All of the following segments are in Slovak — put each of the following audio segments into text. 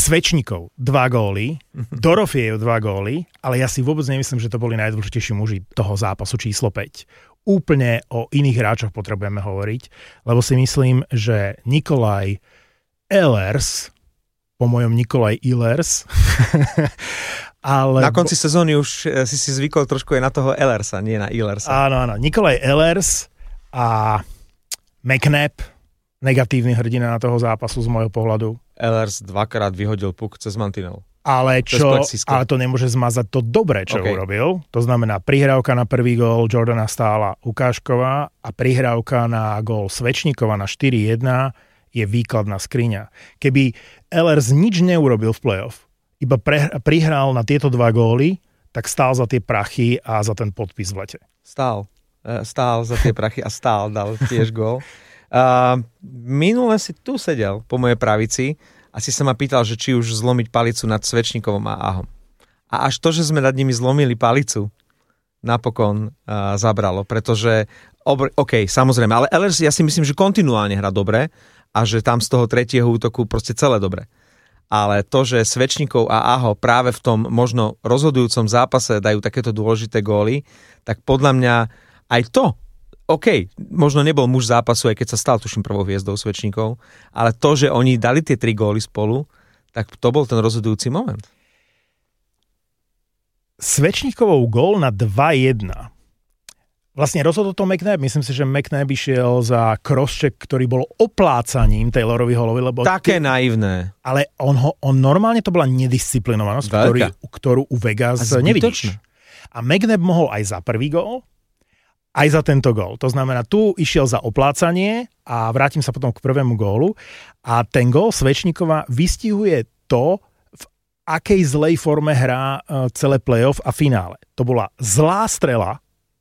Svečníkov 2 góly, Dorofiejev 2 góly, ale ja si vôbec nemyslím, že to boli najdôležitejší muži toho zápasu číslo 5. Úplne o iných hráčoch potrebujeme hovoriť, lebo si myslím, že Nikolaj Ehlers, po mojom Nikolaj Ehlers, ale... Na konci sezóny už si zvykol trošku aj na toho Ehlersa, nie na Ehlersa. Áno, Nikolaj Ehlers a McNabb, negatívny hrdina na toho zápasu z môjho pohľadu. Ehlers 2-krát vyhodil puk cez mantinel. Ale to nemôže zmazať to dobré, čo urobil. To znamená prihrávka na prvý gól Jordana Stahla Ukážková a prihrávka na gól Svečníkova na 4-1 je výkladná skriňa. Keby Ehlers nič neurobil v play-off, iba prihral na tieto 2 góly, tak stál za tie prachy a za ten podpis v lete. Stál za tie prachy a dal tiež gól. Minule si tu sedel po mojej pravici a si sa ma pýtal, že či už zlomiť palicu nad Svečníkovom a Ahom. A až to, že sme nad nimi zlomili palicu, napokon zabralo, pretože samozrejme, ale Ehlers ja si myslím, že kontinuálne hrá dobre a že tam z toho tretieho útoku proste celé dobre. Ale to, že Svečníkov a Aho práve v tom možno rozhodujúcom zápase dajú takéto dôležité góly, tak podľa mňa aj to možno nebol muž zápasu, aj keď sa stal tuším prvou hviezdou Svečníkov, ale to, že oni dali tie 3 góly spolu, tak to bol ten rozhodujúci moment. Svečníkovou gól na 2-1. Vlastne rozhodol to McNabb. Myslím si, že McNabb išiel za crosscheck, ktorý bol oplácaním Taylorovi Hallovi, lebo... Také naivné. Ale on normálne to bola nedisciplinovanosť, ktorú u Vegas nevidíš. A McNabb mohol aj za prvý gól, aj za tento gól. To znamená, tu išiel za oplácanie a vrátim sa potom k prvému gólu. A ten gól Svečníkova vystihuje to, v akej zlej forme hrá celé playoff a finále. To bola zlá strela,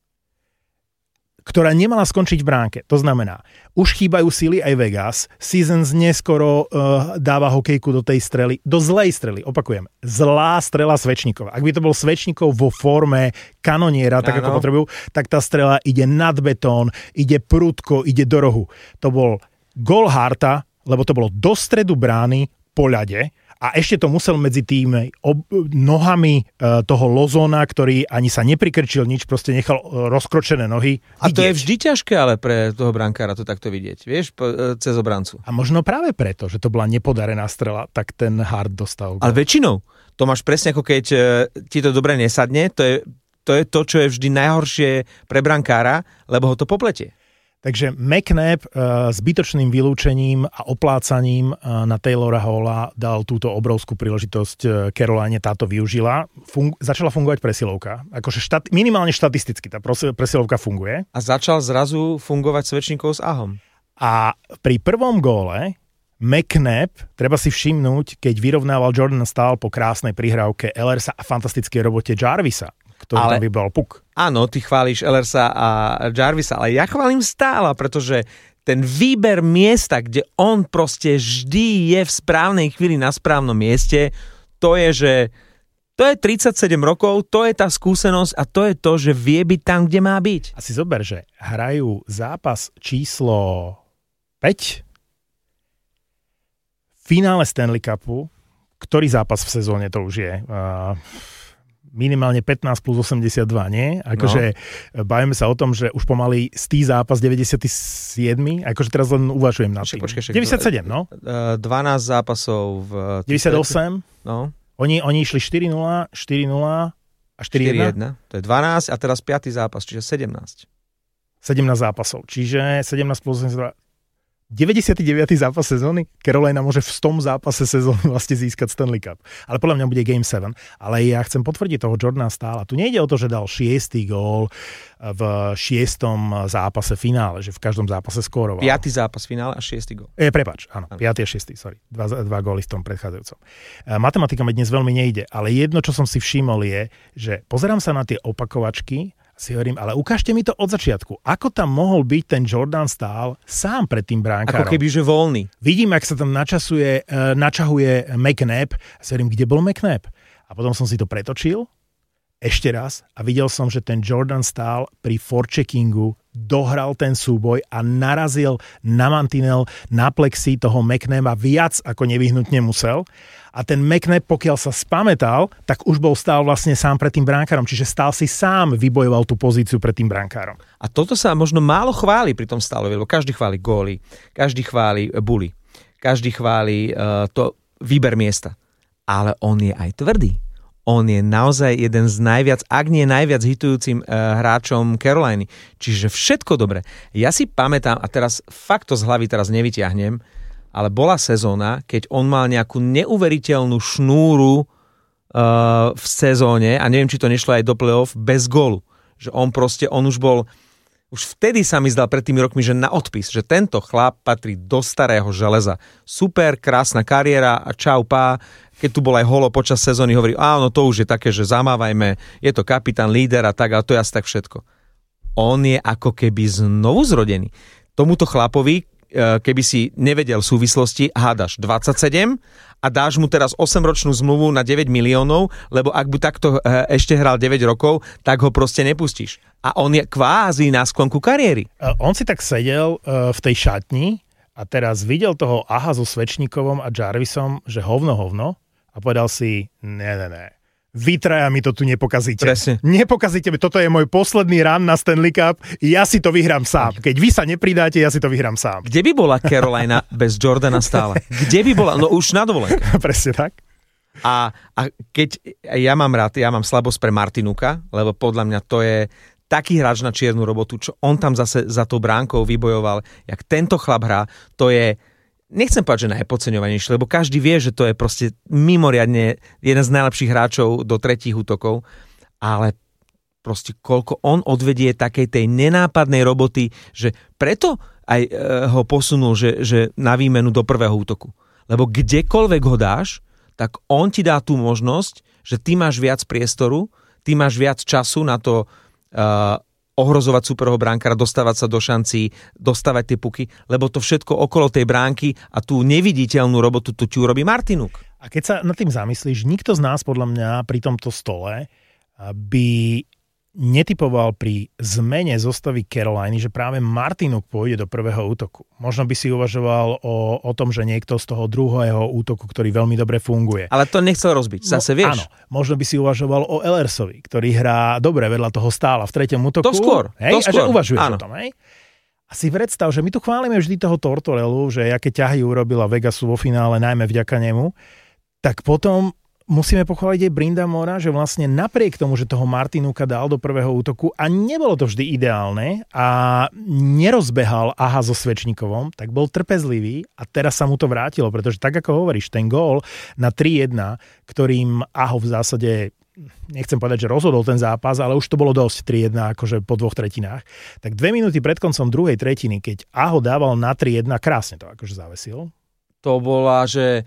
ktorá nemala skončiť v bránke. To znamená, už chýbajú síly aj Vegas. Seasons neskoro dáva hokejku do tej strely, do zlej strely, opakujem. Zlá strela Svečníkova. Ak by to bol Svečníkov vo forme kanoniera, tak ako potrebujú, tak tá strela ide nad betón, ide prudko, ide do rohu. To bol gól Harta, lebo to bolo do stredu brány po ľade. A ešte to musel medzi tými nohami toho Lozona, ktorý ani sa neprikrčil nič, proste nechal rozkročené nohy. A to je vždy ťažké, ale pre toho brankára to takto vidieť, vieš, cez obrancu. A možno práve preto, že to bola nepodarená strela, tak ten Hart dostal. Ale väčšinou, to máš presne ako keď ti to dobre nesadne, to je to, čo je vždy najhoršie pre brankára, lebo ho to popletie. Takže McNabb zbytočným vylúčením a oplácaním na Taylora Halla dal túto obrovskú príležitosť Caroline, táto využila. Začala fungovať presilovka. Akože minimálne štatisticky tá presilovka funguje. A začal zrazu fungovať Svečníkov s Ahom. A pri prvom góle McNabb, treba si všimnúť, keď vyrovnával Jordan Stahl po krásnej prihrávke Ehlersa a fantastickej robote Jarvisa, ktorý tam vybral puk. Áno, ty chválíš Ehlersa a Jarvisa, ale ja chválim Stahla, pretože ten výber miesta, kde on proste vždy je v správnej chvíli na správnom mieste, to je 37 rokov, to je tá skúsenosť a to je to, že vie byť tam, kde má byť. A si zober, že hrajú zápas číslo 5 v finále Stanley Cupu. Ktorý zápas v sezóne to už je? Minimálne 15 plus 82, nie? Akože bavíme sa o tom, že už pomaly stý zápas 97, akože teraz len uvažujem na tým. 97, no? 12 zápasov v... 98? No. Oni išli 4-0, 4-0 a 4-1. 4-1. To je 12 a teraz 5. zápas, čiže 17. 17 zápasov, čiže 17 plus 82. 99. zápas sezóny. Carolina môže v 100. zápase sezóny vlastne získať Stanley Cup. Ale podľa mňa bude Game 7. Ale ja chcem potvrdiť toho Jordana Stahla. Tu nejde o to, že dal 6. gól v 6. zápase finále, že v každom zápase skóroval. 5. zápas finále a 6. gól. Prepáč, áno. 5. a 6. sorry. Dva góly v tom predchádzajúcom. Matematika mi dnes veľmi nejde, ale jedno, čo som si všimol je, že pozerám sa na tie opakovačky, si hovorím, ale ukážte mi to od začiatku. Ako tam mohol byť ten Jordan Stahl sám pred tým bránkárom? Ako keby, že voľný. Vidím, ak sa tam načahuje McNabb. A si hovorím, kde bol McNabb? A potom som si to pretočil ešte raz a videl som, že ten Jordan Stahl pri forecheckingu dohral ten súboj a narazil na mantinel, na plexi toho McNaba viac, ako nevyhnutne musel. A ten McNabb, pokiaľ sa spamätal, tak už bol stál vlastne sám pred tým brankárom, čiže stál si sám vybojoval tú pozíciu pred tým brankárom. A toto sa možno málo chváli pri tom Stálovi, lebo každý chváli góly, každý chváli buly, každý chváli to výber miesta. Ale on je aj tvrdý. On je naozaj jeden z najviac, ak nie najviac hitujúcim hráčom Caroliny. Čiže všetko dobre. Ja si pamätám, a teraz fakt to z hlavy teraz nevyťahnem, ale bola sezóna, keď on mal nejakú neuveriteľnú šnúru v sezóne a neviem, či to nešlo aj do play-off bez gólu. Že on už bol, už vtedy sa mi zdal pred tými rokmi, že na odpis, že tento chlap patrí do starého železa. Super, krásna kariéra a čau, pá. Keď tu bol aj Holo počas sezóny, hovorí, áno, to už je také, že zamávajme, je to kapitán, líder a tak, ale to je asi tak všetko. On je ako keby znovu zrodený. Tomuto chlapovi, keby si nevedel súvislosti, hádaš 27 a dáš mu teraz 8-ročnú zmluvu na 9 miliónov, lebo ak by takto ešte hral 9 rokov, tak ho proste nepustíš. A on je kvázi na sklonku kariéry. On si tak sedel v tej šatni a teraz videl toho Aha so Svečníkovom a Jarvisom, že hovno a povedal si, ne. Vy traja mi to tu nepokazíte. Presne. Nepokazíte mi, toto je môj posledný run na Stanley Cup, ja si to vyhrám sám. Keď vy sa nepridáte, ja si to vyhrám sám. Kde by bola Carolina bez Jordana Stála? Kde by bola? No už na dovolenke. Presne tak. A keď ja mám slabosť pre Martinuka, lebo podľa mňa to je taký hráč na čiernu robotu, čo on tam zase za tou bránkou vybojoval, jak tento chlap hrá, to je, nechcem povedať, že najpodceňovanejšie, lebo každý vie, že to je proste mimoriadne jeden z najlepších hráčov do tretích útokov, ale proste koľko on odvedie takej tej nenápadnej roboty, že preto aj ho posunul, že na výmenu do prvého útoku. Lebo kdekoľvek ho dáš, tak on ti dá tú možnosť, že ty máš viac priestoru, ty máš viac času na to ohrozovať superho bránkara, dostávať sa do šancí, dostávať tie puky, lebo to všetko okolo tej bránky a tú neviditeľnú robotu tu ti urobí Martinuk. A keď sa nad tým zamyslíš, nikto z nás podľa mňa pri tomto stole by netypoval pri zmene zostavy Caroliny, že práve Martinuk pôjde do prvého útoku. Možno by si uvažoval o tom, že niekto z toho druhého útoku, ktorý veľmi dobre funguje. Ale to nechcel rozbiť, zase vieš. Áno, možno by si uvažoval o Ellersovi, ktorý hrá dobre vedľa toho Stála v treťom útoku. To skôr. A že uvažuješ o tom, hej? A si predstav, že my tu chválime vždy toho Tortorellu, že aké ťahy urobila Vegasu vo finále, najmä vďaka nemu, tak potom musíme pochváliť aj Brindamora, že vlastne napriek tomu, že toho Martinuka dal do prvého útoku a nebolo to vždy ideálne a nerozbehal Aha so Svečníkovom, tak bol trpezlivý a teraz sa mu to vrátilo, pretože tak ako hovoríš, ten gól na 3-1, ktorým Aho v zásade, nechcem povedať, že rozhodol ten zápas, ale už to bolo dosť 3-1 akože po 2 tretinách, tak 2 minúty pred koncom druhej tretiny, keď Aho dával na 3-1, krásne to akože zavesil. To bola, že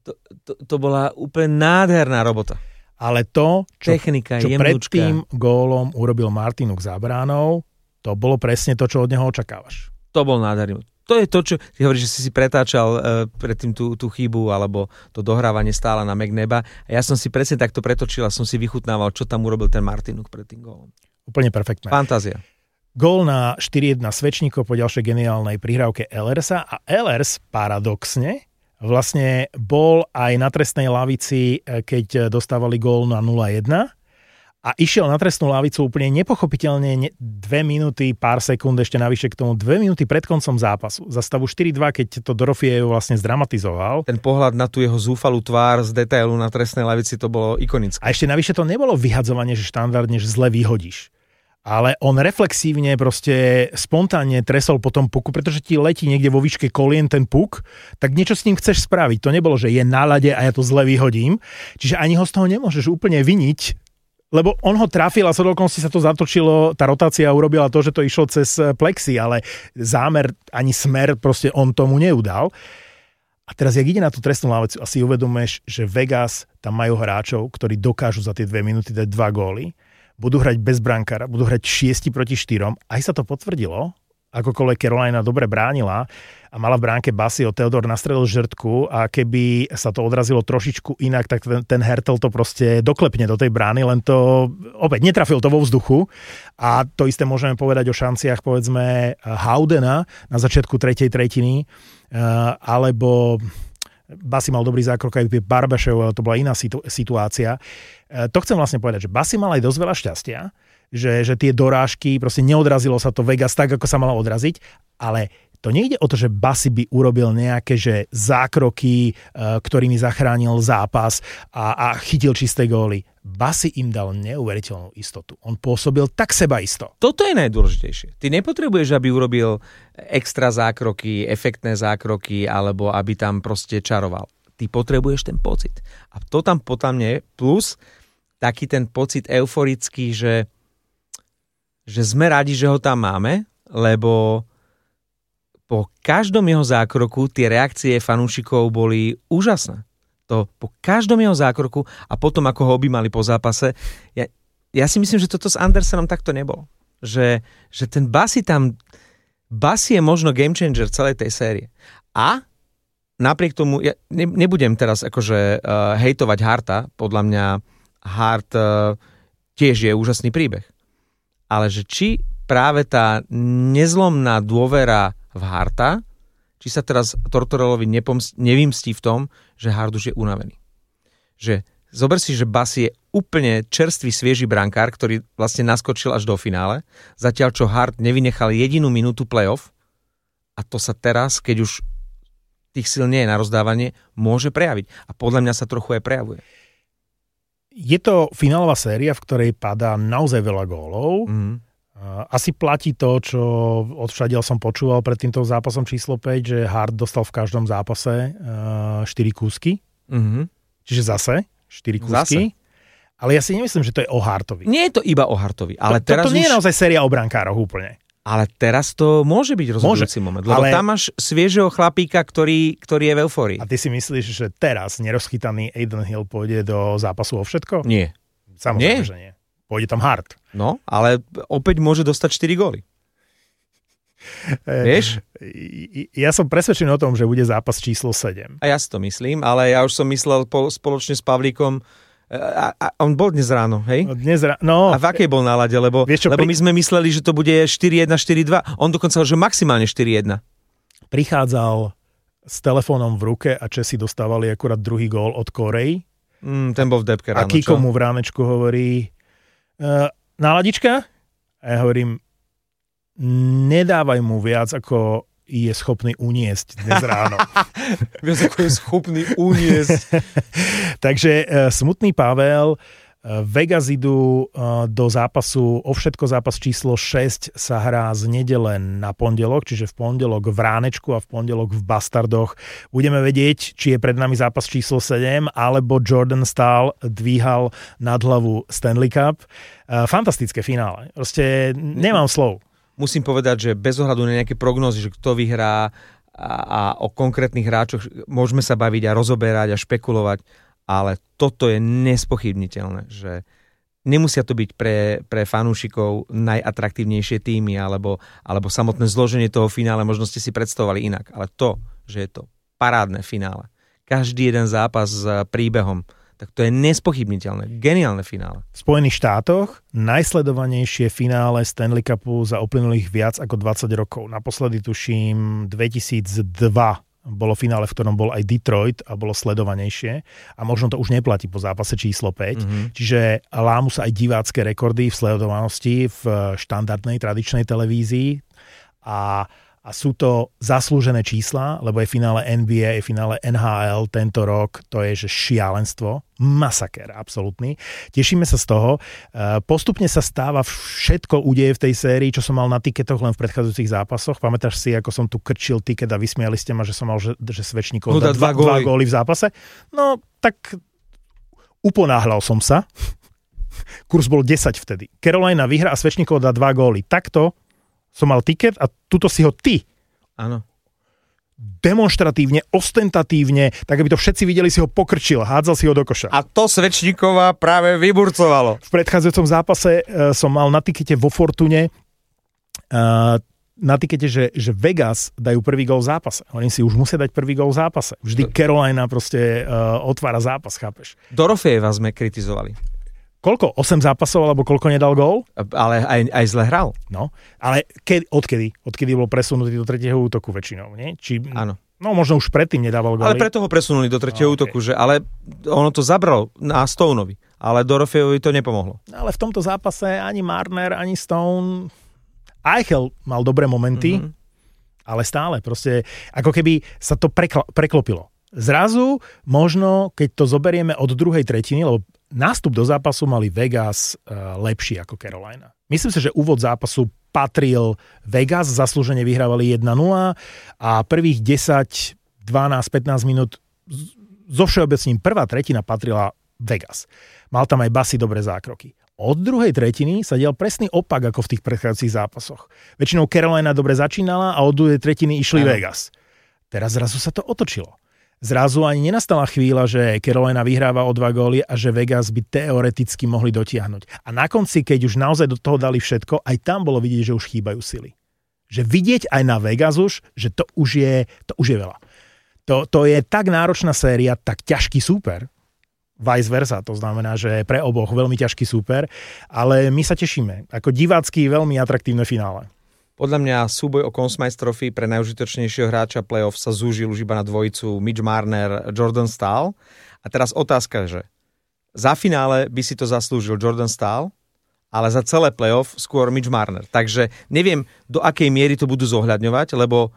to bola úplne nádherná robota. Ale to, čo jemnúčka, pred tým gólom urobil Martinuk za bránou, to bolo presne to, čo od neho očakávaš. To bol nádherný. To je to, čo ty hovoríš, že si pretáčal predtým tú chybu alebo to dohrávanie Stála na McNaba. A ja som si presne takto pretočil a som si vychutnával, čo tam urobil ten Martinuk pred tým gólom. Úplne perfektné. Fantázia. Gól na 4-1 Svečníkov po ďalšej geniálnej prihrávke Ellersa a Ellers paradoxne vlastne bol aj na trestnej lavici, keď dostávali gól na 0-1 a išiel na trestnú lavicu úplne nepochopiteľne 2 minúty, pár sekúnd ešte navyše k tomu, 2 minúty pred koncom zápasu. Za stavu 4-2, keď to Dorofiev vlastne zdramatizoval. Ten pohľad na tú jeho zúfalú tvár z detailu na trestnej lavici, to bolo ikonické. A ešte navyše to nebolo vyhadzovanie, že štandardne, že zle vyhodíš. Ale on reflexívne proste spontánne tresol po tom puku, pretože ti letí niekde vo výške kolien ten puk, tak niečo s ním chceš spraviť. To nebolo, že je na ľade a ja to zle vyhodím. Čiže ani ho z toho nemôžeš úplne viniť, lebo on ho trafil a z okolností sa to zatočilo, tá rotácia urobila to, že to išlo cez plexi, ale zámer ani smer proste on tomu neudal. A teraz, jak ide na tú trestnú lavicu a si uvedomuješ, že Vegas, tam majú hráčov, ktorí dokážu za tie 2 minúty dať 2 góly, budú hrať bez brankára, budú hrať 6 proti 4. Aj sa to potvrdilo, akokoľvek Carolina dobre bránila a mala v bránke Basseyho, Theodore nastrelil žrtku a keby sa to odrazilo trošičku inak, tak ten Hertel to proste doklepne do tej brány, len to opäť netrafil to vo vzduchu a to isté môžeme povedať o šanciach povedzme Howdena na začiatku tretej tretiny, alebo Bassey mal dobrý zákrok aj Barbashev, ale to bola iná situácia. To chcem vlastne povedať, že Bassey mal aj dosť veľa šťastia, že tie dorážky, proste neodrazilo sa to Vegas tak, ako sa malo odraziť, ale to nejde o to, že Bassey by urobil nejaké že zákroky, ktorými zachránil zápas a chytil čisté góly. Bassey im dal neuveriteľnú istotu. On pôsobil tak sebaisto. Toto je najdôležitejšie. Ty nepotrebuješ, aby urobil extra zákroky, efektné zákroky, alebo aby tam proste čaroval. Ty potrebuješ ten pocit. A to tam podľa mňa plus taký ten pocit euforický, že sme radi, že ho tam máme, lebo po každom jeho zákroku tie reakcie fanúšikov boli úžasné. To po každom jeho zákroku a potom, ako ho objímali po zápase, ja si myslím, že toto s Andersenom takto nebolo. Že ten Bassey je možno game changer celej tej série. A napriek tomu, ja nebudem teraz akože hejtovať Harta, podľa mňa Hart tiež je úžasný príbeh. Ale že či práve tá nezlomná dôvera v Harta, či sa teraz Tortorelovi nevymstí v tom, že Hart už je unavený. Že zober si, že Bassey je úplne čerstvý, svieži brankár, ktorý vlastne naskočil až do finále, zatiaľ čo Hart nevynechal jedinú minútu playoff a to sa teraz, keď už tých síl nie je na rozdávanie, môže prejaviť. A podľa mňa sa trochu aj prejavuje. Je to finálová séria, v ktorej padá naozaj veľa gólov. Asi platí to, čo odvšadiaľ som počúval pred týmto zápasom číslo 5, že Hart dostal v každom zápase 4 kúsky. Čiže zase 4 kúsky. Zase. Ale ja si nemyslím, že to je o Hartovi. Nie je to iba o Hartovi. Ale toto nie je naozaj séria o brankároch úplne. Ale teraz to môže byť rozhodujúci moment. Lebo tam máš sviežeho chlapíka, ktorý je v eufórii. A ty si myslíš, že teraz nerozchytaný Adrian Hill pôjde do zápasu o všetko? Nie. Samozrejme, že nie. Pôjde tam Hart. No, ale opäť môže dostať 4 góly. Vieš? Ja som presvedčený o tom, že bude zápas číslo 7. A ja si to myslím, ale ja už som myslel spoločne s Pavlíkom, a on bol dnes ráno, hej? No. A v akej bol nálade? Lebo my sme mysleli, že to bude 4-1, 4-2. On dokonca že maximálne 4-1. Prichádzal s telefónom v ruke a Česi dostávali akurát druhý gól od Korei. Ten bol v depke ráno, a Kiko mu v ránečku hovorí náladička? A ja hovorím, nedávaj mu viac, ako je schopný uniesť dnes ráno. Viac ako je schopný uniesť. Takže smutný Pavel, Vegas idú do zápasu, o všetko zápas číslo 6 sa hrá z nedele na pondelok, čiže v pondelok v Ránečku a v pondelok v Bastardoch. Budeme vedieť, či je pred nami zápas číslo 7, alebo Jordan Staal dvíhal nad hlavu Stanley Cup. Fantastické finále. Proste nemám slov. Musím povedať, že bez ohľadu na nejaké prognózy, že kto vyhrá a o konkrétnych hráčoch môžeme sa baviť a rozoberať a špekulovať, ale toto je nespochybniteľné, že nemusia to byť pre fanúšikov najatraktívnejšie týmy alebo samotné zloženie toho finále, možno ste si predstavovali inak, ale to, že je to parádne finále, každý jeden zápas s príbehom, tak to je nespochybniteľné. Geniálne finále. V Spojených štátoch najsledovanejšie finále Stanley Cupu za uplynulých viac ako 20 rokov. Naposledy tuším 2002 bolo finále, v ktorom bol aj Detroit a bolo sledovanejšie. A možno to už neplatí po zápase číslo 5. Čiže lámu sa aj divácké rekordy v sledovanosti v štandardnej tradičnej televízii a sú to zaslúžené čísla, lebo je finále NBA, je finále NHL tento rok, to je že šialenstvo, masaker absolútny. Tešíme sa z toho. Postupne sa stáva všetko udeje v tej sérii, čo som mal na tiketoch len v predchádzajúcich zápasoch. Pamätáš si, ako som tu krčil tiket a vysmiali ste ma, že som mal, že Svečníkov dá dva góly v zápase? No, tak uponáhľal som sa. Kurs bol 10 vtedy. Carolina vyhrá a Svečníkov dá 2 góly. Takto som mal tiket a tuto si ho ty. Áno. Demonštratívne, ostentatívne, tak aby to všetci videli, si ho pokrčil, hádzal si ho do koša. A to Svečníkova práve vyburcovalo. V predchádzajúcom zápase som mal na tikete vo Fortune na tikete, že Vegas dajú prvý gól v zápase. Oni si už musia dať prvý gól v zápase. Vždy Carolina proste otvára zápas, chápeš? Dorofejeva sme kritizovali. Koľko? 8 zápasov, alebo koľko nedal gól? Ale aj zle hral. No, ale odkedy? Odkedy bol presunutý do tretieho útoku väčšinou, nie? Áno. No, možno už predtým nedával góly. Ale preto ho presunuli do tretieho útoku, že ale ono to zabralo na Stoneovi, ale Dorofejovi to nepomohlo. Ale v tomto zápase ani Marner, ani Stone... Eichel mal dobré momenty, ale stále proste, ako keby sa to preklopilo. Zrazu, možno, keď to zoberieme od druhej tretiny, lebo nástup do zápasu mali Vegas lepší ako Carolina. Myslím si, že úvod zápasu patril Vegas, zaslúžene vyhrávali 1-0 a prvých 10, 12, 15 minút so všeobecným prvá tretina patrila Vegas. Mal tam aj Bassi dobré zákroky. Od druhej tretiny sa dial presný opak ako v tých predchádzajúcich zápasoch. Väčšinou Carolina dobre začínala a od druhej tretiny išli Vegas. Teraz zrazu sa to otočilo. Zrazu ani nenastala chvíľa, že Carolina vyhráva o 2 góly a že Vegas by teoreticky mohli dotiahnuť. A na konci, keď už naozaj do toho dali všetko, aj tam bolo vidieť, že už chýbajú sily. Že vidieť aj na Vegas už, že to už je veľa. To je tak náročná séria, tak ťažký súper. Vice versa, to znamená, že pre oboch veľmi ťažký súper, ale my sa tešíme. Ako divácky veľmi atraktívne finále. Podľa mňa súboj o Conn Smythe Trophy pre najúžitočnejšieho hráča playoff sa zúžil už iba na dvojicu Mitch Marner, Jordan Staal. A teraz otázka, že za finále by si to zaslúžil Jordan Staal, ale za celé playoff skôr Mitch Marner. Takže neviem, do akej miery to budú zohľadňovať, lebo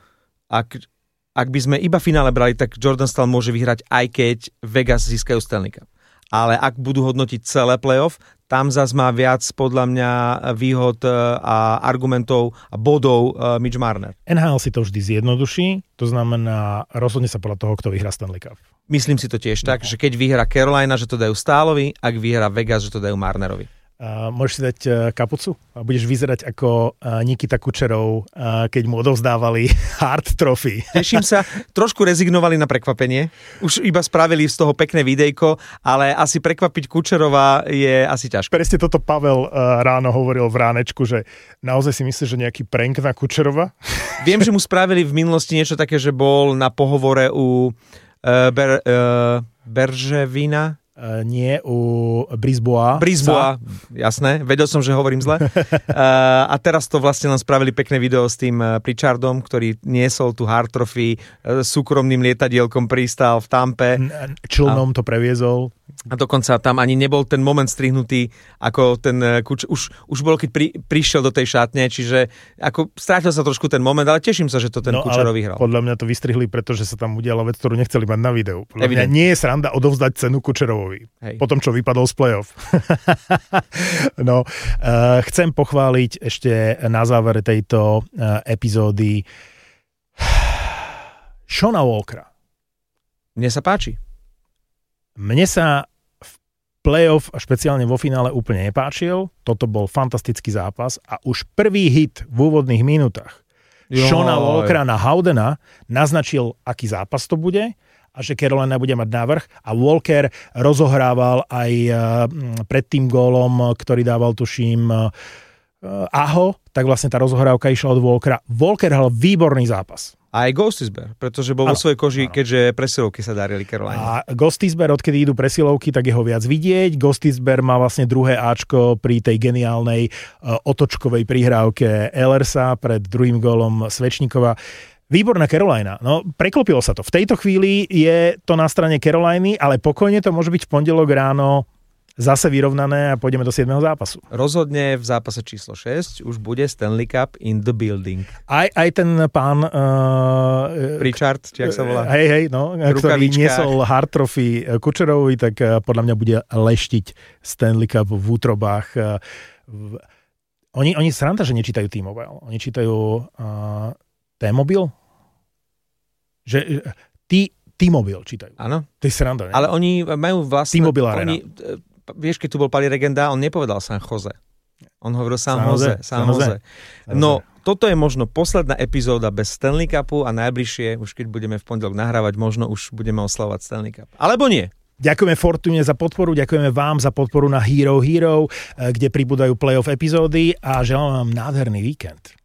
ak by sme iba finále brali, tak Jordan Staal môže vyhrať, aj keď Vegas získajú Stanley Cup. Ale ak budú hodnotiť celé playoff, tam zase má viac podľa mňa výhod a argumentov a bodov Mitch Marner. NHL si to vždy zjednoduší, to znamená, rozhodne sa podľa toho, kto vyhrá Stanley Cup. Myslím si to tiež tak, že keď vyhrá Carolina, že to dajú Stálovi, ak vyhrá Vegas, že to dajú Marnerovi. Môžeš si dať kapucu a budeš vyzerať ako Nikita Kučerov, keď mu odovzdávali Hart Trophy. Teším sa, trošku rezignovali na prekvapenie. Už iba spravili z toho pekné videjko, ale asi prekvapiť Kučerova je asi ťažko. Presne toto Pavel ráno hovoril v ránečku, že naozaj si myslíš, že nejaký prank na Kučerova? Viem, že mu spravili v minulosti niečo také, že bol na pohovore u Berževina. Nie, u Brisbois. Brisbois, jasné. Vedel som, že hovorím zle. A teraz to vlastne len spravili pekné video s tým Pritchardom, ktorý niesol tú Hart Trophy, súkromným lietadielkom pristál v Tampe. Člnom to previezol. A dokonca tam ani nebol ten moment strihnutý, ako ten už bolo, keď prišiel do tej šatne, čiže ako strátil sa trošku ten moment, ale teším sa, že to ten Kučerov vyhral. Podľa mňa to vystrihli, pretože sa tam udiala vec, ktorú nechceli mať na videu. Podľa mňa nie je sranda odovzdať cenu Kučerovovi. Po tom, čo vypadol z play-off. No, chcem pochváliť ešte na záver tejto epizódy Shona Walkera. Mne sa páči. Mne sa v play-off a špeciálne vo finále úplne nepáčil. Toto bol fantastický zápas a už prvý hit v úvodných minútach Shona Walkera na Howdena naznačil, aký zápas to bude a že Carolina bude mať návrh a Walker rozohrával aj pred tým gólom, ktorý dával, tuším, Aho, tak vlastne tá rozohrávka išla od Walkera. Walker hral výborný zápas. A aj Gostisbehere, pretože bol vo svojej koži, keďže presilovky sa darili Caroline. A Gostisbehere, odkedy idú presilovky, tak jeho viac vidieť. Gostisbehere má vlastne druhé Ačko pri tej geniálnej otočkovej prihrávke Ellersa pred druhým gólom Svečníkova. Výborná Carolina. No, preklopilo sa to. V tejto chvíli je to na strane Caroliny, ale pokojne to môže byť v pondelok ráno zase vyrovnané a pôjdeme do 7. zápasu. Rozhodne v zápase číslo 6 už bude Stanley Cup in the building. Aj ten pán Pritchard, či jak sa volá? Hej, no, ktorý niesol Hart Trophy Kučerovi, tak podľa mňa bude leštiť Stanley Cup v útrobách. Oni sranda, že nečítajú T-Mobile. Oni čítajú T-Mobile? Že T-Mobile čítajú. Áno. To je sranda, ne? Ale oni majú vlastne... T-Mobile Arena. Vieš, keď tu bol Pali Regenda, on nepovedal San Jose. On hovoril San Jose. No, toto je možno posledná epizóda bez Stanley Cupu a najbližšie, už keď budeme v pondelok nahrávať, možno už budeme oslavovať Stanley Cup. Alebo nie. Ďakujeme Fortune za podporu, ďakujeme vám za podporu na Hero, kde pribúdajú playoff epizódy a želám vám nádherný víkend.